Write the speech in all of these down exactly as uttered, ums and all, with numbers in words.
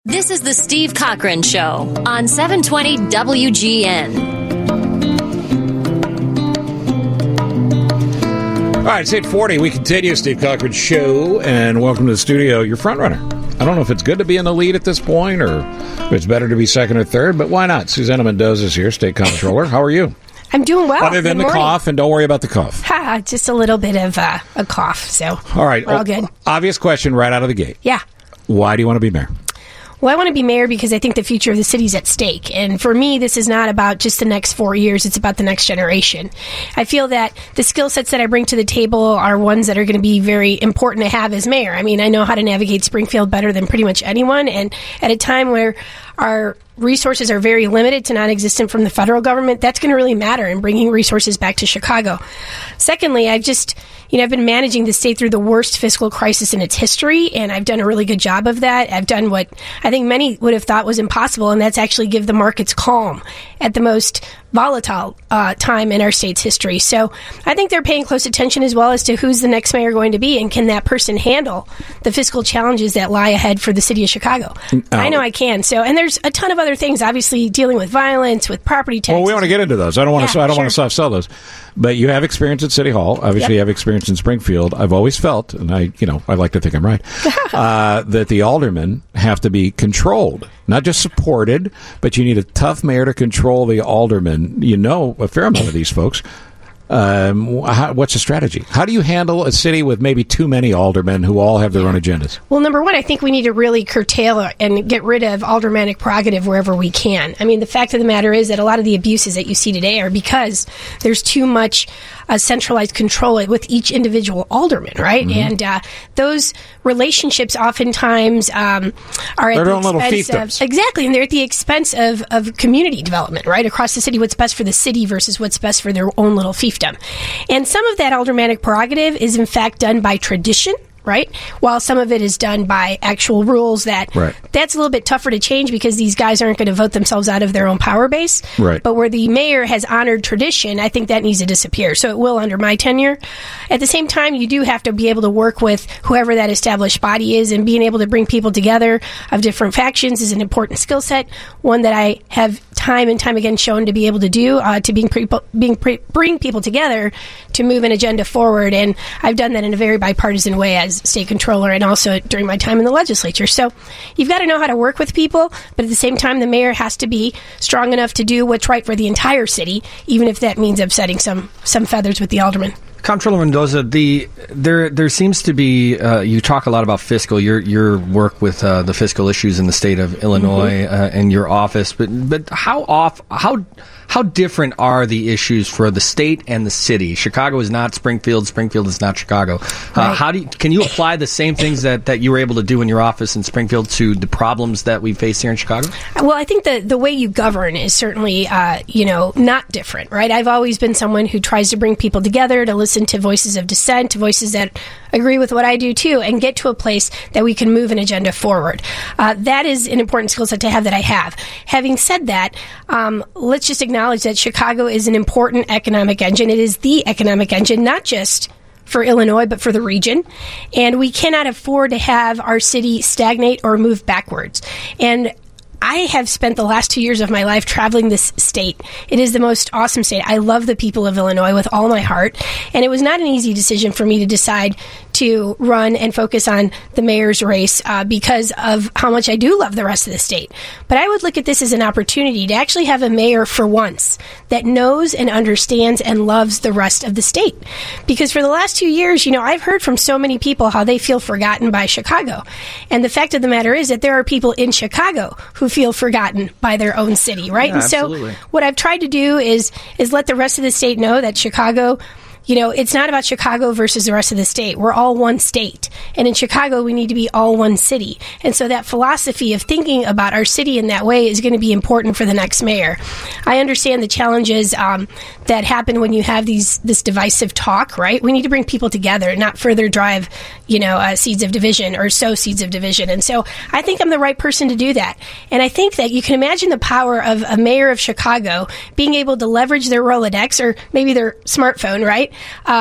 This is the Steve Cochran Show on seven twenty W G N. All right, it's eight forty. We continue Steve Cochran Show, and welcome to the studio. Your front runner. I don't know if it's good to be in the lead at this point or if it's better to be second or third, but why not? Susanna Mendoza is here, State Comptroller. How are you? I'm doing well. Other than good the morning. cough, and don't worry about the cough. Ha, just a little bit of uh, a cough, so all right, we're all good. Obvious question right out of the gate. Yeah. Why do you want to be mayor? Well, I want to be mayor because I think the future of the city is at stake. And for me, this is not about just the next four years. It's about the next generation. I feel that the skill sets that I bring to the table are ones that are going to be very important to have as mayor. I mean, I know how to navigate Springfield better than pretty much anyone. And at a time where our resources are very limited to non-existent from the federal government, that's going to really matter in bringing resources back to Chicago. Secondly, I've just, you know, I've been managing the state through the worst fiscal crisis in its history, and I've done a really good job of that. I've done what I think many would have thought was impossible, and that's actually give the markets calm at the most volatile uh, time in our state's history. So I think they're paying close attention as well as to who's the next mayor going to be, and can that person handle the fiscal challenges that lie ahead for the city of Chicago. Oh. I know I can. So, and there's a ton of other things, obviously dealing with violence, with property taxes. Well, we want to get into those. I don't want yeah, to. I don't sure. want to soft sell those. But you have experience at City Hall. Obviously, yep. You have experience in Springfield. I've always felt, and I, you know, I like to think I'm right, uh, that the aldermen have to be controlled, not just supported, but you need a tough mayor to control the aldermen. You know a fair amount of these folks. Um, how, what's the strategy? How do you handle a city with maybe too many aldermen who all have their own agendas? Well, number one, I think we need to really curtail and get rid of aldermanic prerogative wherever we can. I mean, the fact of the matter is that a lot of the abuses that you see today are because there's too much uh, centralized control with each individual alderman, right? Mm-hmm. And uh, those relationships oftentimes um, are at they're the own little expense of, exactly, and they're at the expense of, of community development, right? Across the city, what's best for the city versus what's best for their own little fiefdom. And some of that aldermanic prerogative is, in fact, done by tradition, right? While some of it is done by actual rules that right. That's a little bit tougher to change because these guys aren't going to vote themselves out of their own power base. Right. But where the mayor has honored tradition, I think that needs to disappear. So it will under my tenure. At the same time, you do have to be able to work with whoever that established body is, and being able to bring people together of different factions is an important skill set, one that I have time and time again shown to be able to do, uh, to being pre- being pre- bring people together to move an agenda forward. And I've done that in a very bipartisan way as state controller and also during my time in the legislature. So you've got to know how to work with people, but at the same time, the mayor has to be strong enough to do what's right for the entire city, even if that means upsetting some some feathers with the aldermen. Comptroller Mendoza, the there there seems to be uh, you talk a lot about fiscal your your work with uh, the fiscal issues in the state of Illinois mm-hmm. uh, and your office, but but how off how how different are the issues for the state and the city? Chicago is not Springfield. Springfield is not Chicago. Uh, right. How do you, can you apply the same things that, that you were able to do in your office in Springfield to the problems that we face here in Chicago? Well, I think the the way you govern is certainly uh, you know not different, right? I've always been someone who tries to bring people together, to listen to voices of dissent, to voices that agree with what I do too, and get to a place that we can move an agenda forward. Uh, that is an important skill set to have that I have. Having said that, um, let's just acknowledge that Chicago is an important economic engine. It is the economic engine, not just for Illinois, but for the region. And we cannot afford to have our city stagnate or move backwards. And I have spent the last two years of my life traveling this state. It is the most awesome state. I love the people of Illinois with all my heart. And it was not an easy decision for me to decide to run and focus on the mayor's race uh, because of how much I do love the rest of the state. But I would look at this as an opportunity to actually have a mayor for once that knows and understands and loves the rest of the state. Because for the last two years, you know, I've heard from so many people how they feel forgotten by Chicago. And the fact of the matter is that there are people in Chicago who feel forgotten by their own city, right? Yeah, and so absolutely. What I've tried to do is is let the rest of the state know that Chicago, you know, it's not about Chicago versus the rest of the state. We're all one state. And in Chicago, we need to be all one city. And so that philosophy of thinking about our city in that way is going to be important for the next mayor. I understand the challenges um, that happen when you have these this divisive talk, right? We need to bring people together, not further drive, you know, uh, seeds of division or sow seeds of division. And so I think I'm the right person to do that. And I think that you can imagine the power of a mayor of Chicago being able to leverage their Rolodex or maybe their smartphone, right? Uh,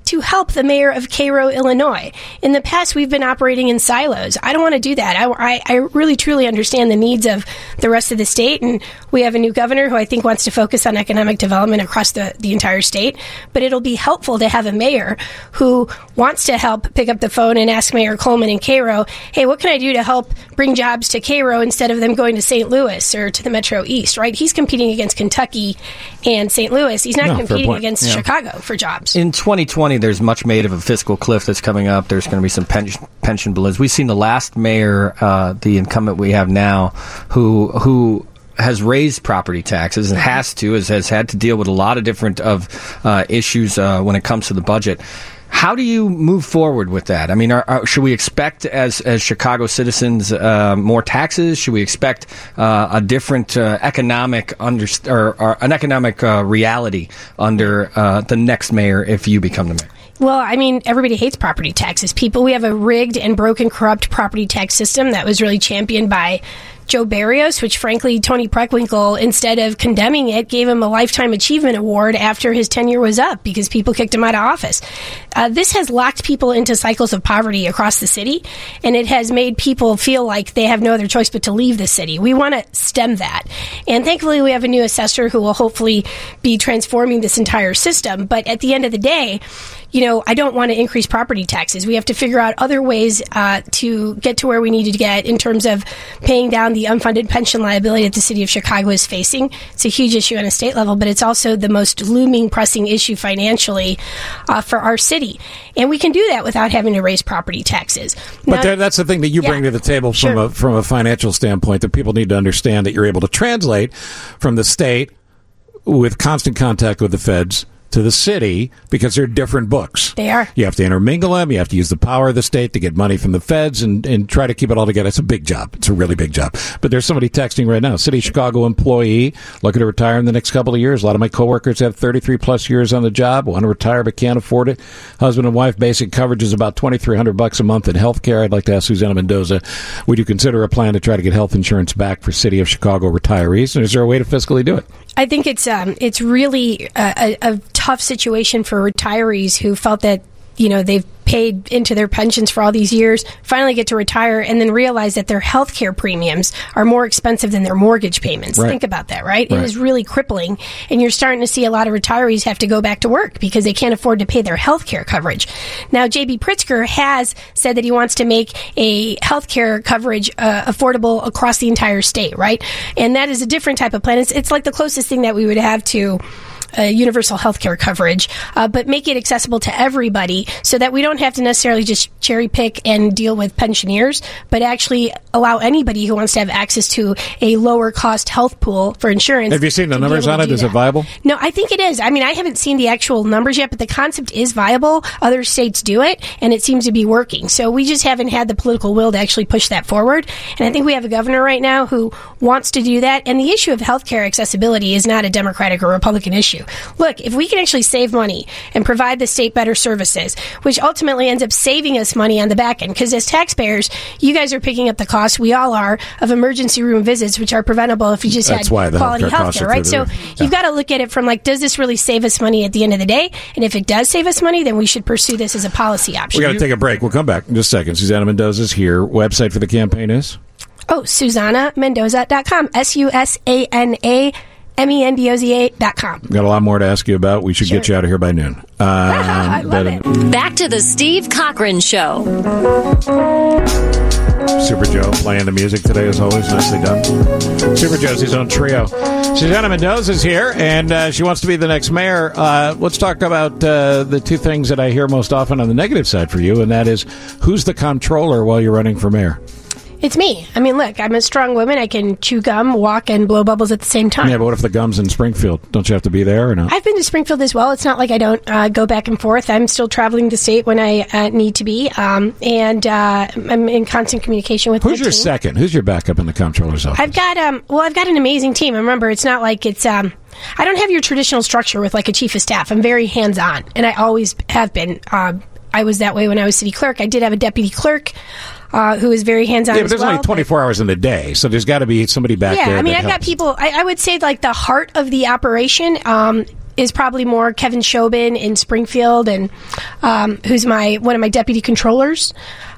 to help the mayor of Cairo, Illinois. In the past, we've been operating in silos. I don't want to do that. I, I, I really, truly understand the needs of the rest of the state, and we have a new governor who I think wants to focus on economic development across the, the entire state. But it'll be helpful to have a mayor who wants to help pick up the phone and ask Mayor Coleman in Cairo, hey, what can I do to help bring jobs to Cairo instead of them going to Saint Louis or to the Metro East, right? He's competing against Kentucky and Saint Louis. He's not No, competing against Yeah. Chicago for jobs. In twenty twenty, there's much made of a fiscal cliff that's coming up. There's going to be some pension, pension balloons. We've seen the last mayor, uh, the incumbent we have now, who who has raised property taxes and has to, has, has had to deal with a lot of different of uh, issues uh, when it comes to the budget. How do you move forward with that? I mean, are, are, should we expect, as as Chicago citizens, uh, more taxes? Should we expect uh, a different uh, economic under or, or an economic uh, reality under uh, the next mayor if you become the mayor? Well, I mean, everybody hates property taxes. People, we have a rigged and broken, corrupt property tax system that was really championed by Joe Barrios, which frankly, Tony Preckwinkle, instead of condemning it, gave him a Lifetime Achievement Award after his tenure was up because people kicked him out of office. Uh, this has locked people into cycles of poverty across the city, and it has made people feel like they have no other choice but to leave the city. We want to stem that. And thankfully, we have a new assessor who will hopefully be transforming this entire system. But at the end of the day, you know, I don't want to increase property taxes. We have to figure out other ways uh, to get to where we need to get in terms of paying down the unfunded pension liability that the city of Chicago is facing. It's a huge issue on a state level, but it's also the most looming, pressing issue financially uh, for our city. And we can do that without having to raise property taxes. But Now, there, that's the thing that you yeah. bring to the table from Sure. a from a financial standpoint that people need to understand, that you're able to translate from the state with constant contact with the feds to the city, because they're different books. They are. You have to intermingle them. You have to use the power of the state to get money from the feds and, and try to keep it all together. It's a big job. It's a really big job. But there's somebody texting right now, City of Chicago employee looking to retire in the next couple of years. A lot of my coworkers have thirty-three plus years on the job, want to retire but can't afford it. Husband and wife, basic coverage is about twenty-three hundred bucks a month in health care. I'd like to ask Susanna Mendoza, would you consider a plan to try to get health insurance back for City of Chicago retirees? And is there a way to fiscally do it? I think it's um, it's really a, a, a tough situation for retirees who felt that, you know, they've paid into their pensions for all these years, finally get to retire, and then realize that their health care premiums are more expensive than their mortgage payments. Right. Think about that, right? Right. It is really crippling, and you're starting to see a lot of retirees have to go back to work because they can't afford to pay their health care coverage. Now, J B Pritzker has said that he wants to make a health care coverage uh, affordable across the entire state, right? And that is a different type of plan. It's, it's like the closest thing that we would have to Uh, universal health care coverage, uh, but make it accessible to everybody so that we don't have to necessarily just cherry pick and deal with pensioners, but actually allow anybody who wants to have access to a lower cost health pool for insurance. Have you seen the to be numbers able on to it? do Is it that. viable? No, I think it is. I mean, I haven't seen the actual numbers yet, but the concept is viable. Other states do it, and it seems to be working. So we just haven't had the political will to actually push that forward. And I think we have a governor right now who wants to do that. And the issue of healthcare accessibility is not a Democratic or Republican issue. Look, if we can actually save money and provide the state better services, which ultimately ends up saving us money on the back end, because as taxpayers, you guys are picking up the cost, we all are, of emergency room visits, which are preventable if you just That's had why the quality healthcare health costs care, are right? through So the roof. you've got to look at it from like, does this really save us money at the end of the day? And if it does save us money, then we should pursue this as a policy option. We got to take a break. We'll come back in just a second. Susanna Mendoza's here. Website for the campaign is? Oh, Susanna Mendoza dot com. S U S A N A M E N D O Z A dot com. Got a lot more to ask you about. We should Sure. get you out of here by noon. Um, I love but, it. Back to the Steve Cochran Show. Super Joe playing the music today, as always. Nicely done. Super Joe's his own trio. Susanna Mendoza's here, and uh, she wants to be the next mayor. Uh, let's talk about uh, the two things that I hear most often on the negative side for you, and that is, who's the comptroller while you're running for mayor? It's me. I mean, look, I'm a strong woman. I can chew gum, walk, and blow bubbles at the same time. Yeah, but what if the gum's in Springfield? Don't you have to be there or not? I've been to Springfield as well. It's not like I don't uh, go back and forth. I'm still traveling the state when I uh, need to be, um, and uh, I'm in constant communication with Who's my your team. second? Who's your backup in the comptroller's office? I've got um well I've got an amazing team. Remember, it's not like it's um I don't have your traditional structure with like a chief of staff. I'm very hands-on, and I always have been. Um, I was that way when I was city clerk. I did have a deputy clerk uh, who is very hands-on yeah, but as there's well. only twenty-four hours in the day, so there's got to be somebody back yeah, there. I mean, that I've got helps. people. I, I would say like the heart of the operation. Um, is probably more Kevin Shobin in Springfield, and um, who's my one of my deputy controllers.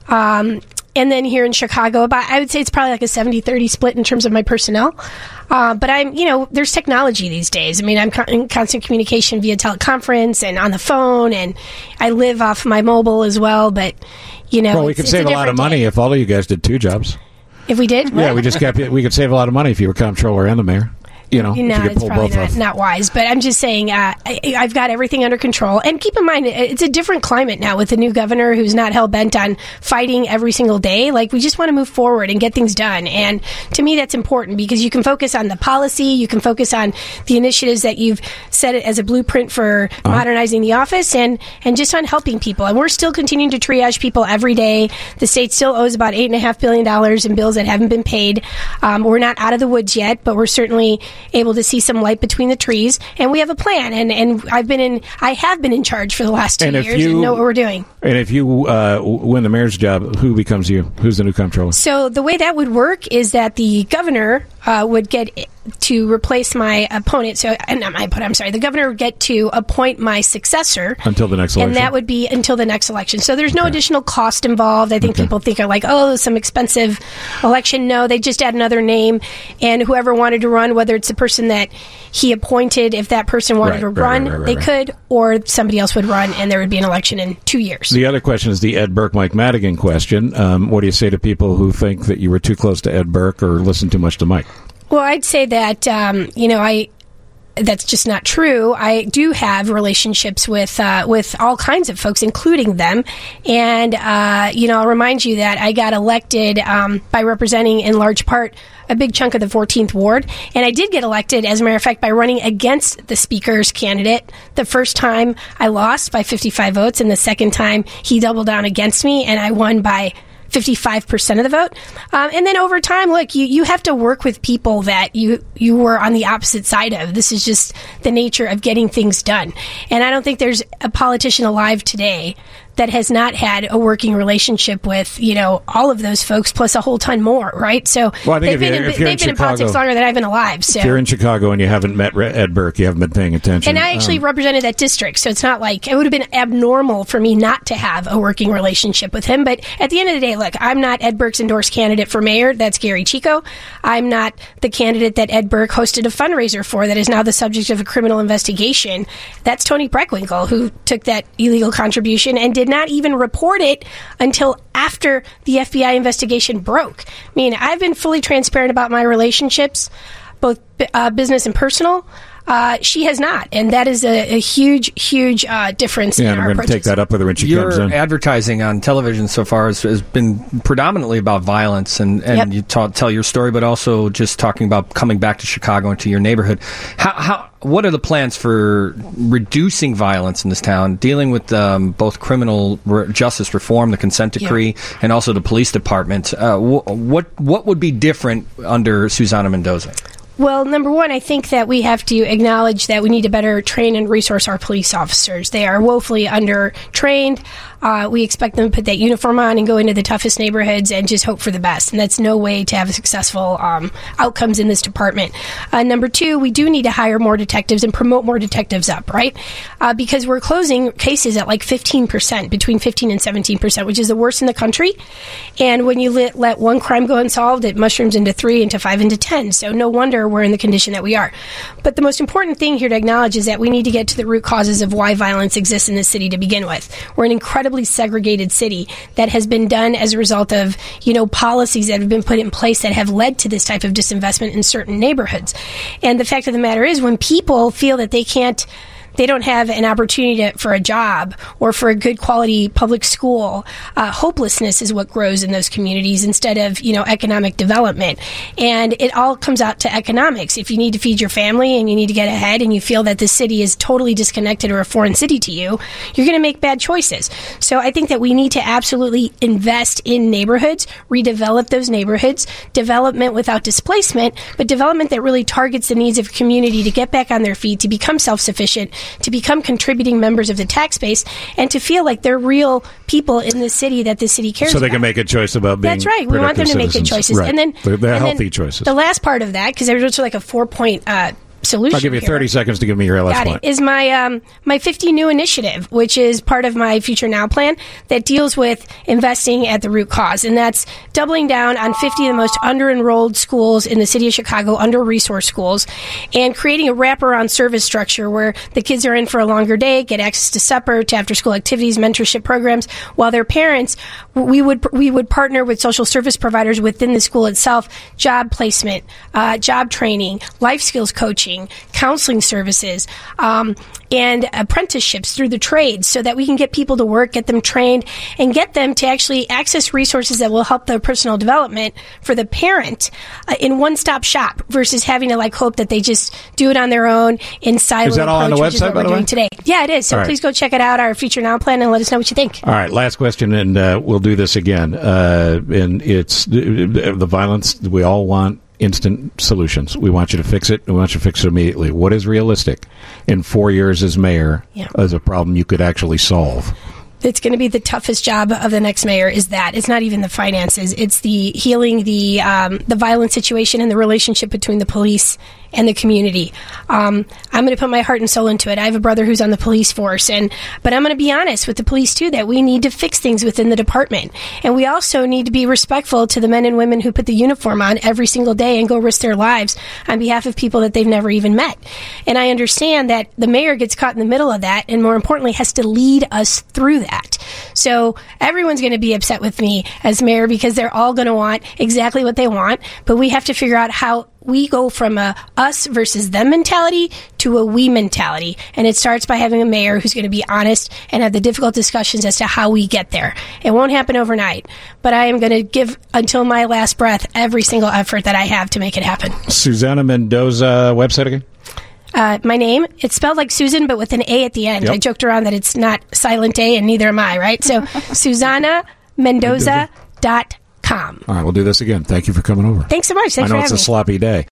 Um, and then here in Chicago, about I would say it's probably like a seventy thirty split in terms of my personnel. Uh, but I'm, you know, there's technology these days. I mean, I'm con- in constant communication via teleconference and on the phone, and I live off my mobile as well. But, you know, well, we could save a, a lot of money day. if all of you guys did two jobs. If we did? Yeah, we just kept it. We could save a lot of money if you were comptroller and the mayor. You know, no, you it's probably not, not wise. But I'm just saying, uh, I, I've got everything under control. And keep in mind, it's a different climate now with the new governor who's not hell bent on fighting every single day. Like, we just want to move forward and get things done. And to me, that's important because you can focus on the policy, you can focus on the initiatives that you've set it as a blueprint for uh-huh. modernizing the office, and and just on helping people. And we're still continuing to triage people every day. The state still owes about eight and a half billion dollars in bills that haven't been paid. Um, we're not out of the woods yet, but we're certainly able to see some light between the trees, and we have a plan. And, and I've been in, I have been in charge for the last two and years you, and know what we're doing. And if you uh, win the mayor's job, who becomes you? Who's the new comptroller? So the way that would work is that the governor uh, would get to replace my opponent. So, uh, not my opponent, I'm sorry. The governor would get to appoint my successor. Until the next election. And that would be until the next election. So there's no okay. additional cost involved. I think okay. people think are like, oh, some expensive election. No, they just add another name. And whoever wanted to run, whether it's the person that he appointed, if that person wanted right, to right, run, right, right, right, they right. could, or somebody else would run, and there would be an election in two years. The other question is the Ed Burke, Mike Madigan question. Um, what do you say to people who think that you were too close to Ed Burke or listened too much to Mike? Well, I'd say that, um, you know, I that's just not true. I do have relationships with uh, with all kinds of folks, including them. And, uh, you know, I'll remind you that I got elected um, by representing, in large part, a big chunk of the fourteenth Ward. And I did get elected, as a matter of fact, by running against the Speaker's candidate. The first time I lost by fifty-five votes, and the second time he doubled down against me, and I won by fifty-five percent of the vote. Um, and then over time, look, you, you have to work with people that you, you were on the opposite side of. This is just the nature of getting things done. And I don't think there's a politician alive today that has not had a working relationship with, you know, all of those folks, plus a whole ton more, right? So well, I think they've been, in, in, they've in been Chicago, in politics longer than I've been alive. So. If you're in Chicago and you haven't met Ed Burke, you haven't been paying attention. And I actually um, represented that district, so it's not like it would have been abnormal for me not to have a working relationship with him. But at the end of the day, look, I'm not Ed Burke's endorsed candidate for mayor. That's Gary Chico. I'm not the candidate that Ed Burke hosted a fundraiser for that is now the subject of a criminal investigation. That's Tony Preckwinkle, who took that illegal contribution and did not even report it until after the F B I investigation broke. I mean, I've been fully transparent about my relationships, both uh, business and personal. Uh, she has not, and that is a, a huge, huge uh, difference yeah, in and our we're going to take that up with her when she Your comes in. Your advertising on television so far has, has been predominantly about violence, and, and yep. you ta- tell your story, but also just talking about coming back to Chicago and to your neighborhood. How, how, what are the plans for reducing violence in this town, dealing with um, both criminal re- justice reform, the consent decree, yeah. and also the police department? Uh, wh- what what would be different under Susana Mendoza? Well, number one, I think that we have to acknowledge that we need to better train and resource our police officers. They are woefully under-trained. Uh, we expect them to put that uniform on and go into the toughest neighborhoods and just hope for the best. And that's no way to have successful um, outcomes in this department. Uh, number two, we do need to hire more detectives and promote more detectives up, right? Uh, because we're closing cases at like fifteen percent, between fifteen and seventeen percent, which is the worst in the country. And when you let, let one crime go unsolved, it mushrooms into three, into five, into ten. So no wonder we're in the condition that we are. But the most important thing here to acknowledge is that we need to get to the root causes of why violence exists in this city to begin with. We're an incredibly segregated city that has been done as a result of, you know, policies that have been put in place that have led to this type of disinvestment in certain neighborhoods. And the fact of the matter is, when people feel that they can't they don't have an opportunity to, for a job or for a good quality public school, uh, hopelessness is what grows in those communities instead of, you know, economic development. And it all comes out to economics. If you need to feed your family and you need to get ahead and you feel that the city is totally disconnected or a foreign city to you, you're going to make bad choices. So I think that we need to absolutely invest in neighborhoods, redevelop those neighborhoods, development without displacement, but development that really targets the needs of a community to get back on their feet, to become self-sufficient, to become contributing members of the tax base, and to feel like they're real people in the city that the city cares about. So they about. can make a choice about being That's right. We want them to citizens. make good choices. Right. And then They're, they're and healthy then choices. The last part of that, because there's also like a four-point uh, solution. I'll give you here. thirty seconds to give me your last Got point. it. Is my um, my fifty New initiative, which is part of my Future Now plan that deals with investing at the root cause, and that's doubling down on fifty of the most under-enrolled schools in the city of Chicago, under-resourced schools, and creating a wraparound service structure where the kids are in for a longer day, get access to supper, to after-school activities, mentorship programs, while their parents, we would we would partner with social service providers within the school itself, job placement, uh, job training, life skills coaching, counseling services, um, and apprenticeships through the trades so that we can get people to work, get them trained, and get them to actually access resources that will help their personal development for the parent uh, in one-stop shop versus having to like hope that they just do it on their own in siloed Is that all on the approach, which is website, what by we're the way? doing today. Yeah, it is. So All right. please go check it out, our Future Now plan, and let us know what you think. All right, last question, and uh, we'll do this again. Uh, and it's the, the violence. We all want instant solutions. We want you to fix it. We want you to fix it immediately. What is realistic in four years as mayor Yeah. as a problem you could actually solve? It's going to be the toughest job of the next mayor is that. It's not even the finances. It's the healing the um, the violent situation and the relationship between the police and the community. Um, I'm going to put my heart and soul into it. I have a brother who's on the police force, and but I'm going to be honest with the police, too, that we need to fix things within the department. And we also need to be respectful to the men and women who put the uniform on every single day and go risk their lives on behalf of people that they've never even met. And I understand that the mayor gets caught in the middle of that, and more importantly, has to lead us through that. So everyone's going to be upset with me as mayor because they're all going to want exactly what they want, but we have to figure out how we go from a us versus them mentality to a we mentality. And it starts by having a mayor who's going to be honest and have the difficult discussions as to how we get there. It won't happen overnight, but I am going to give until my last breath every single effort that I have to make it happen. Susana Mendoza website again? Uh, my name, it's spelled like Susan, but with an A at the end. Yep. I joked around that it's not silent A, and neither am I, right? So, Susana Mendoza dot com. All right, we'll do this again. Thank you for coming over. Thanks so much. Thanks I know for it's having a me. sloppy day.